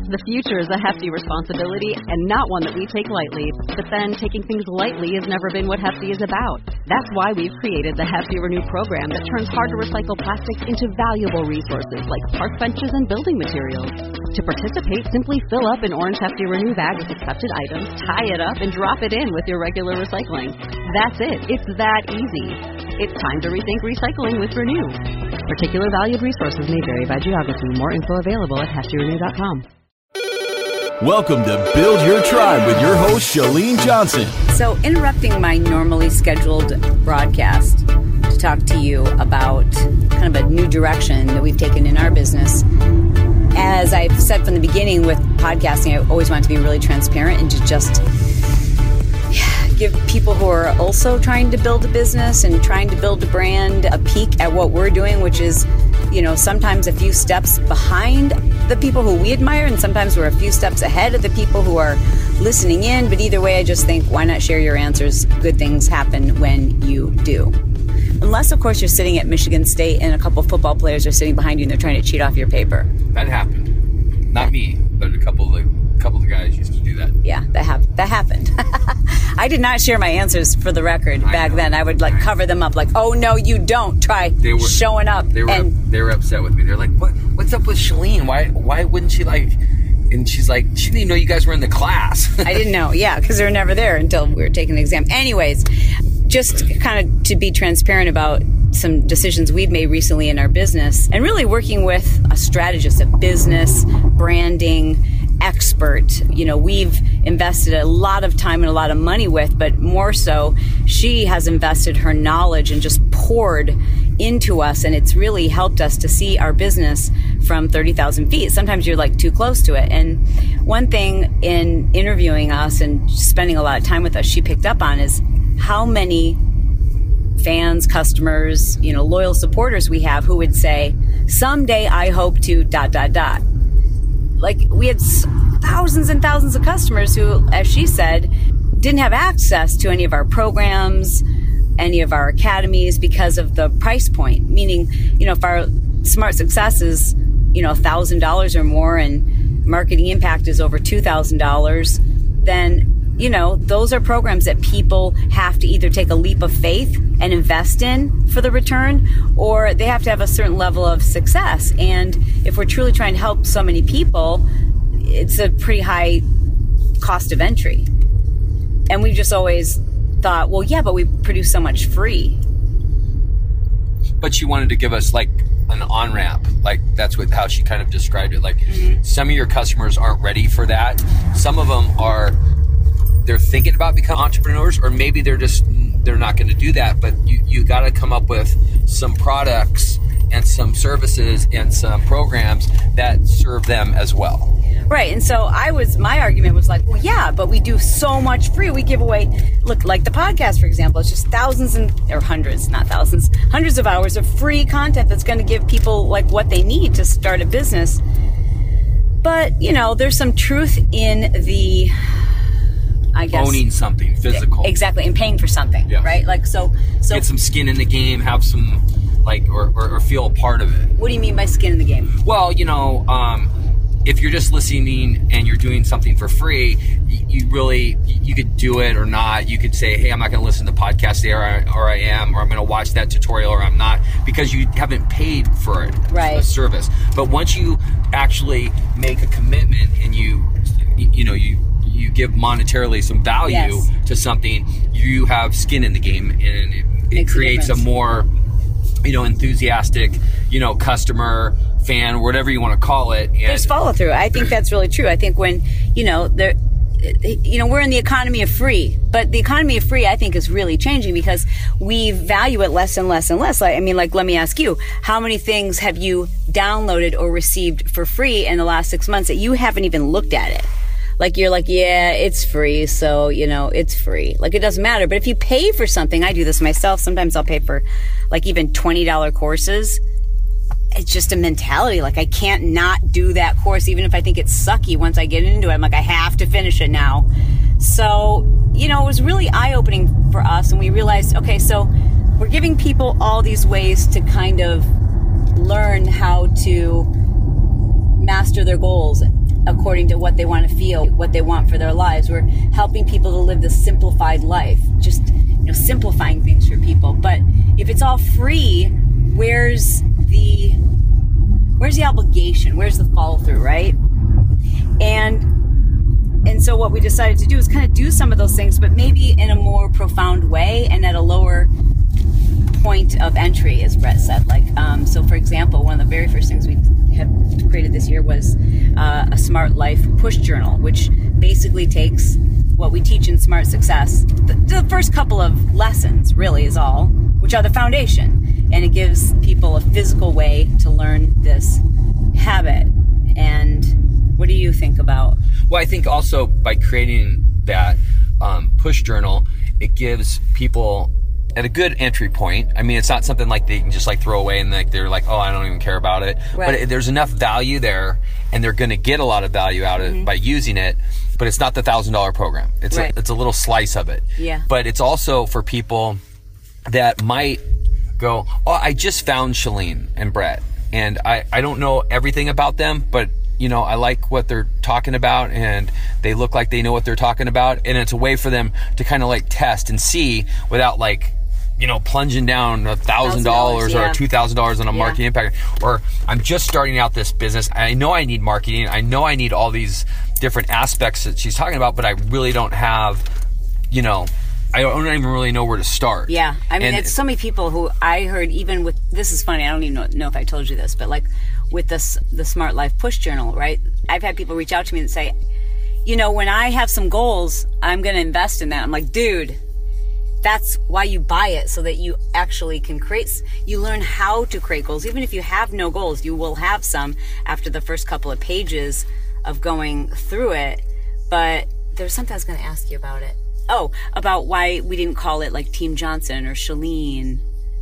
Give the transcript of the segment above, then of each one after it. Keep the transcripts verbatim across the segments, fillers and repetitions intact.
The future is a hefty responsibility and not one that we take lightly. But then taking things lightly has never been what Hefty is about. That's why we've created the Hefty Renew program that turns hard-to-recycle plastics into valuable resources like park benches and building materials. To participate, simply fill up an orange Hefty Renew bag with accepted items, tie it up, and drop it in with your regular recycling. That's it. It's that easy. It's time to rethink recycling with Renew. Particular valued resources may vary by geography. More info available at hefty renew dot com. Welcome to Build Your Tribe with your host, Chalene Johnson. So, interrupting my normally scheduled broadcast to talk to you about kind of a new direction that we've taken in our business. As I've said from the beginning with podcasting, I always want to be really transparent and to just give people who are also trying to build a business and trying to build a brand a peek at what we're doing, which is, you know, sometimes a few steps behind the people who we admire, and sometimes we're a few steps ahead of the people who are listening in. But either way, I just think, why not share your answers? Good things happen when you do. Unless, of course, you're sitting at Michigan State and a couple of football players are sitting behind you and they're trying to cheat off your paper. That happened. Not me, but a couple of the couple of the guys used to do that. Yeah, that, hap- that happened. I did not share my answers for the record back then. I would like cover them up like, oh, no, you don't. Try they were, showing up. They were and they were upset with me. They're like, what? What's up with Chalene? Why why wouldn't she like... And she's like, she didn't even know you guys were in the class. I didn't know, yeah, because they were never there until we were taking the exam. Anyways, just kind of to be transparent about some decisions we've made recently in our business and really working with a strategist, a business, branding expert. You know, we've invested a lot of time and a lot of money with, but more so, she has invested her knowledge and just poured into us, and it's really helped us to see our business from thirty thousand feet. Sometimes you're like too close to it. And one thing in interviewing us and spending a lot of time with us, she picked up on is how many fans, customers, you know, loyal supporters we have who would say, someday I hope to dot, dot, dot. Like, we had thousands and thousands of customers who, as she said, didn't have access to any of our programs, any of our academies because of the price point. Meaning, you know, if our Smart Success is, you know, one thousand dollars or more and Marketing Impact is over two thousand dollars, then, you know, those are programs that people have to either take a leap of faith and invest in for the return, or they have to have a certain level of success. And if we're truly trying to help so many people, it's a pretty high cost of entry. And we've just always thought, well, yeah, but we produce so much free. But she wanted to give us like an on-ramp. Like, that's what how she kind of described it. Like, mm-hmm. Some of your customers aren't ready for that. Some of them are, they're thinking about becoming entrepreneurs, or maybe they're just, they're not going to do that. But you, you got to come up with some products and some services and some programs that serve them as well. Right. And so I was, my argument was like, well, yeah, but we do so much free. We give away, look, like the podcast, for example, it's just thousands and, or hundreds, not thousands, hundreds of hours of free content that's going to give people like what they need to start a business. But, you know, there's some truth in the, I guess, owning something physical. Exactly. And paying for something. Yeah. Right. Like, so, so get some skin in the game, have some, like, or, or, or feel a part of it. What do you mean by skin in the game? Well, you know, um, if you're just listening and you're doing something for free, you, you really, you could do it or not. You could say, hey, I'm not going to listen to the podcast there, or, or I am, or I'm going to watch that tutorial, or I'm not, because you haven't paid for it, right. A service. But once you actually make a commitment and you, you know, you, you give monetarily some value yes. to something, you have skin in the game, and it, it creates a, a more, you know, enthusiastic, you know, customer, fan, whatever you want to call it. And there's follow through. I think that's really true. I think when, you know, there, you know, we're in the economy of free, but the economy of free, I think, is really changing because we value it less and less and less. Like, I mean, like, let me ask you, how many things have you downloaded or received for free in the last six months that you haven't even looked at it? Like, you're like, yeah, it's free, so, you know, it's free. Like, it doesn't matter. But if you pay for something, I do this myself. Sometimes I'll pay for, like, even twenty dollars courses. It's just a mentality. Like, I can't not do that course, even if I think it's sucky. Once I get into it, I'm like, I have to finish it now. So, you know, it was really eye-opening for us. And we realized, okay, so we're giving people all these ways to kind of learn how to master their goals. according to what they want to feel, what they want for their lives. We're helping people to live the simplified life, just, you know, simplifying things for people. But if it's all free, where's the where's the obligation? Where's the follow through, right? And and so what we decided to do is kind of do some of those things, but maybe in a more profound way and at a lower point of entry, as Brett said. Like, um, so for example, one of the very first things we have created this year was uh, a Smart Life push journal, which basically takes what we teach in Smart Success, the, the first couple of lessons really is all, which are the foundation, and it gives people a physical way to learn this habit. And what do you think about? Well, I think also by creating that um, push journal, it gives people at a good entry point. I mean, it's not something like they can just like throw away and like they're like, oh, I don't even care about it. Right. But it, there's enough value there, and they're going to get a lot of value out of mm-hmm. it by using it. But it's not the thousand dollar program. It's right. a, it's a little slice of it. Yeah. But it's also for people that might go, oh, I just found Chalene and Brett, and I I don't know everything about them, but you know, I like what they're talking about, and they look like they know what they're talking about, and it's a way for them to kind of like test and see without like, you know, plunging down a thousand dollars or two thousand dollars on a yeah. marketing impact. Or I'm just starting out this business. I know I need marketing. I know I need all these different aspects that she's talking about, but I really don't have, you know, I don't even really know where to start. Yeah. I mean, and it's so many people who I heard, even with, this is funny, I don't even know, know if I told you this, but like with this, the Smart Life push journal, right? I've had people reach out to me and say, you know, when I have some goals, I'm going to invest in that. I'm like, dude, that's why you buy it, so that you actually can create, you learn how to create goals. Even if you have no goals, you will have some after the first couple of pages of going through it. But there's something I was going to ask you about it. Oh, about why we didn't call it like Team Johnson or Chalene.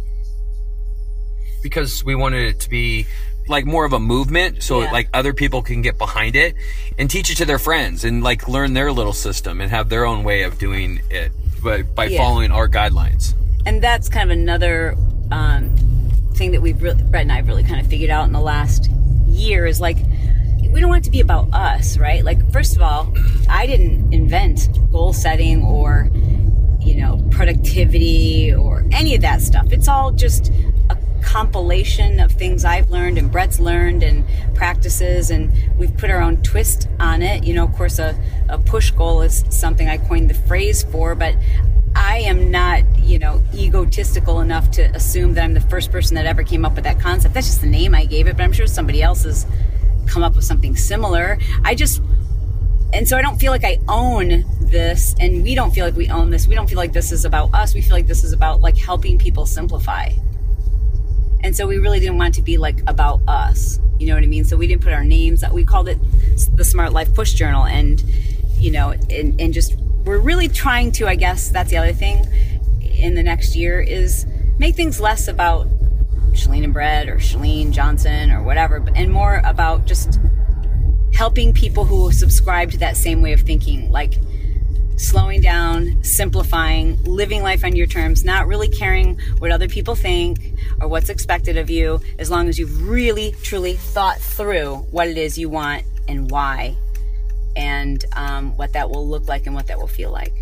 Because we wanted it to be like more of a movement, so yeah. like other people can get behind it and teach it to their friends and like learn their little system and have their own way of doing it, but by yeah. following our guidelines. And that's kind of another um, thing that we've really, Brett and I have really kind of figured out in the last year is like, we don't want it to be about us, right? Like, first of all, I didn't invent goal setting or, you know, productivity or any of that stuff. It's all just a compilation of things I've learned and Brett's learned and practices, and we've put our own twist on it. You know, of course, a, a push goal is something I coined the phrase for, but I am not, you know, egotistical enough to assume that I'm the first person that ever came up with that concept. That's just the name I gave it, but I'm sure somebody else has come up with something similar. I just, and so I don't feel like I own this, and we don't feel like we own this. We don't feel like this is about us. We feel like this is about like helping people simplify. And so we really didn't want it to be like about us. You know what I mean? So we didn't put our names. We called it the Smart Life Push Journal, and you know, and, and just we're really trying to, I guess that's the other thing in the next year, is make things less about Chalene and Brett or Chalene Johnson or whatever, and more about just helping people who subscribe to that same way of thinking, like slowing down, simplifying, living life on your terms, not really caring what other people think or what's expected of you, as long as you've really, truly thought through what it is you want and why, and um, what that will look like and what that will feel like.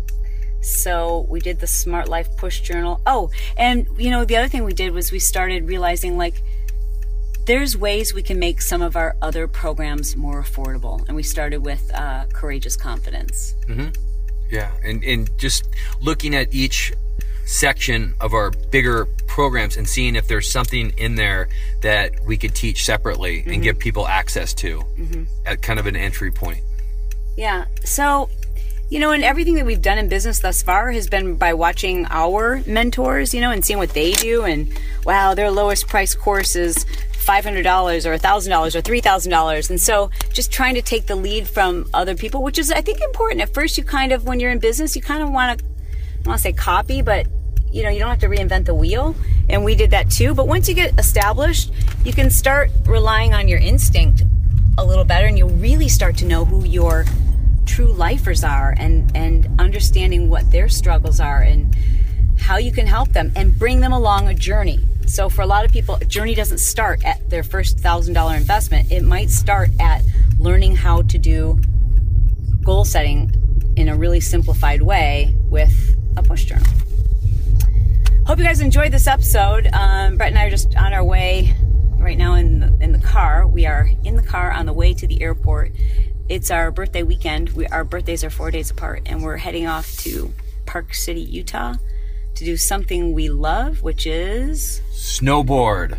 So we did the Smart Life Push Journal. Oh, and you know, the other thing we did was we started realizing like there's ways we can make some of our other programs more affordable. And we started with uh, Courageous Confidence. Mm-hmm. Yeah, and, and just looking at each section of our bigger programs and seeing if there's something in there that we could teach separately mm-hmm. and give people access to mm-hmm. at kind of an entry point. Yeah, so you know, and everything that we've done in business thus far has been by watching our mentors, you know, and seeing what they do. And wow, their lowest price course is five hundred dollars or one thousand dollars or three thousand dollars. And so just trying to take the lead from other people, which is, I think, important. At first, you kind of, when you're in business, you kind of want to, I don't want to say copy, but, you know, you don't have to reinvent the wheel. And we did that too. But once you get established, you can start relying on your instinct a little better, and you'll really start to know who your true lifers are, and and understanding what their struggles are and how you can help them and bring them along a journey. So for a lot of people, a journey doesn't start at their first thousand dollar investment. It might start at learning how to do goal setting in a really simplified way with a push journal. Hope you guys enjoyed this episode. Um, Brett and I are just on our way right now in the, in the car. We are in the car on the way to the airport. It's our birthday weekend. We, our birthdays are four days apart, and we're heading off to Park City, Utah to do something we love, which is... snowboard.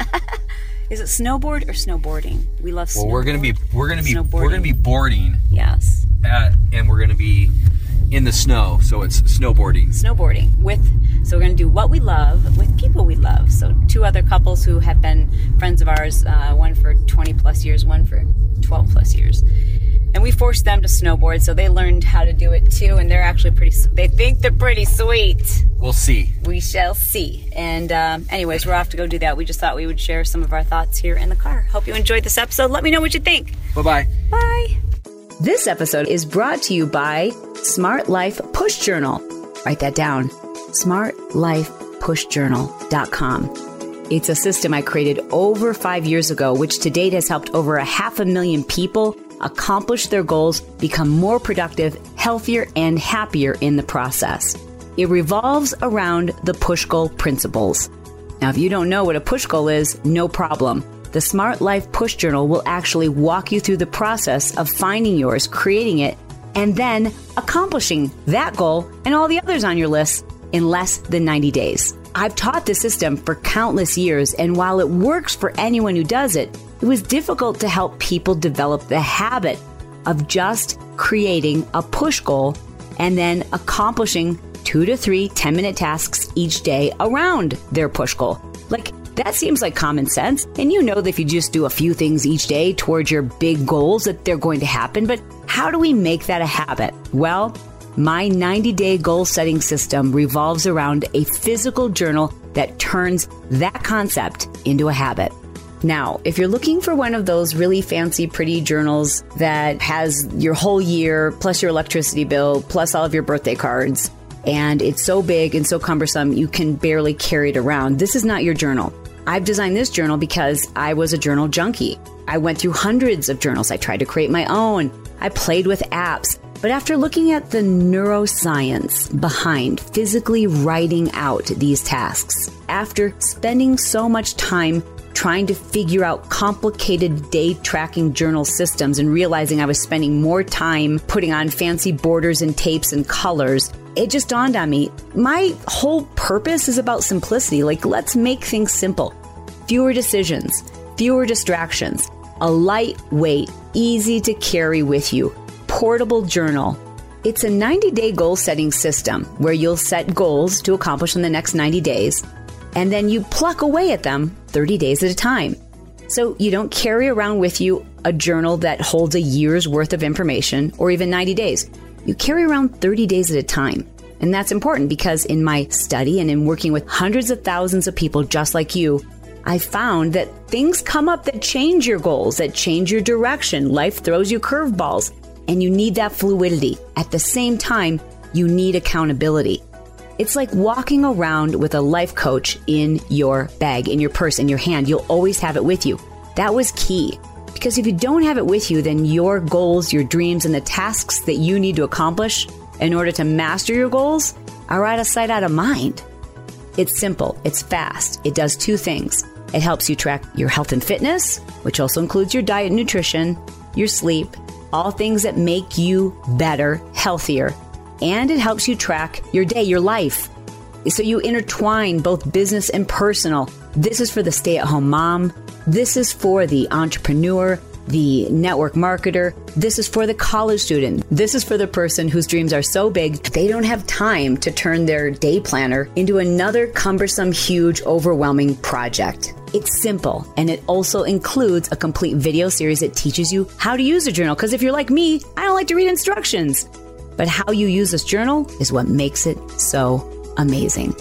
Is it snowboard or snowboarding? We love snowboard. Well, we're gonna be we're gonna be we're gonna be boarding. Yes. At, and we're gonna be in the snow, so it's snowboarding. Snowboarding with so we're gonna do what we love with people we love. So two other couples who have been friends of ours, uh, one for twenty plus years, one for twelve plus years. And we forced them to snowboard, so they learned how to do it too, and they're actually pretty, they think they're pretty sweet. We'll see. We shall see. And um, anyways, we're off to go do that. We just thought we would share some of our thoughts here in the car. Hope you enjoyed this episode. Let me know what you think. Bye-bye. Bye. This episode is brought to you by Smart Life Push Journal. Write that down. smart life push journal dot com. It's a system I created over five years ago, which to date has helped over a half a million people accomplish their goals, become more productive, healthier, and happier in the process. It revolves around the push goal principles. Now, if you don't know what a push goal is, no problem. The Smart Life Push Journal will actually walk you through the process of finding yours, creating it, and then accomplishing that goal and all the others on your list in less than ninety days. I've taught this system for countless years, and while it works for anyone who does it, it was difficult to help people develop the habit of just creating a push goal and then accomplishing two to three ten-minute tasks each day around their push goal. Like, that seems like common sense. And you know that if you just do a few things each day towards your big goals, that they're going to happen. But how do we make that a habit? Well, my ninety-day goal setting system revolves around a physical journal that turns that concept into a habit. Now, if you're looking for one of those really fancy, pretty journals that has your whole year, plus your electricity bill, plus all of your birthday cards, and it's so big and so cumbersome you can barely carry it around, this is not your journal. I've designed this journal because I was a journal junkie. I went through hundreds of journals. I tried to create my own. I played with apps. But after looking at the neuroscience behind physically writing out these tasks, after spending so much time trying to figure out complicated day tracking journal systems and realizing I was spending more time putting on fancy borders and tapes and colors, it just dawned on me, my whole purpose is about simplicity. Like, let's make things simple. Fewer decisions, fewer distractions, a lightweight, easy to carry with you, portable journal. It's a ninety-day goal setting system where you'll set goals to accomplish in the next ninety days, and then you pluck away at them thirty days at a time. So you don't carry around with you a journal that holds a year's worth of information or even ninety days. You carry around thirty days at a time. And that's important because in my study and in working with hundreds of thousands of people just like you, I found that things come up that change your goals, that change your direction. Life throws you curveballs, and you need that fluidity. At the same time, you need accountability. It's like walking around with a life coach in your bag, in your purse, in your hand. You'll always have it with you. That was key. Because if you don't have it with you, then your goals, your dreams, and the tasks that you need to accomplish in order to master your goals are out of sight, out of mind. It's simple. It's fast. It does two things. It helps you track your health and fitness, which also includes your diet and nutrition, your sleep, all things that make you better, healthier. And it helps you track your day, your life. So you intertwine both business and personal. This is for the stay-at-home mom. This is for the entrepreneur, the network marketer. This is for the college student. This is for the person whose dreams are so big, they don't have time to turn their day planner into another cumbersome, huge, overwhelming project. It's simple, and it also includes a complete video series that teaches you how to use a journal. Because if you're like me, I don't like to read instructions. But how you use this journal is what makes it so amazing.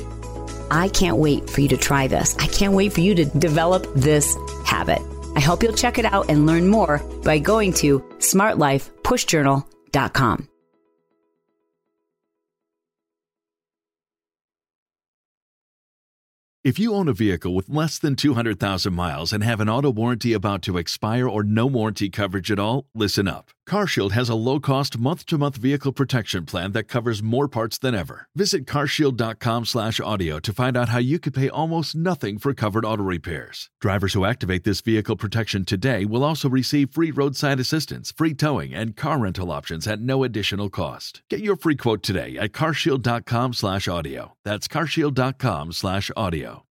I can't wait for you to try this. I can't wait for you to develop this habit. I hope you'll check it out and learn more by going to smart life push journal dot com. If you own a vehicle with less than two hundred thousand miles and have an auto warranty about to expire or no warranty coverage at all, listen up. CarShield has a low-cost month-to-month vehicle protection plan that covers more parts than ever. Visit carshield.com slash audio to find out how you could pay almost nothing for covered auto repairs. Drivers who activate this vehicle protection today will also receive free roadside assistance, free towing, and car rental options at no additional cost. Get your free quote today at carshield.com slash audio. That's carshield.com slash audio.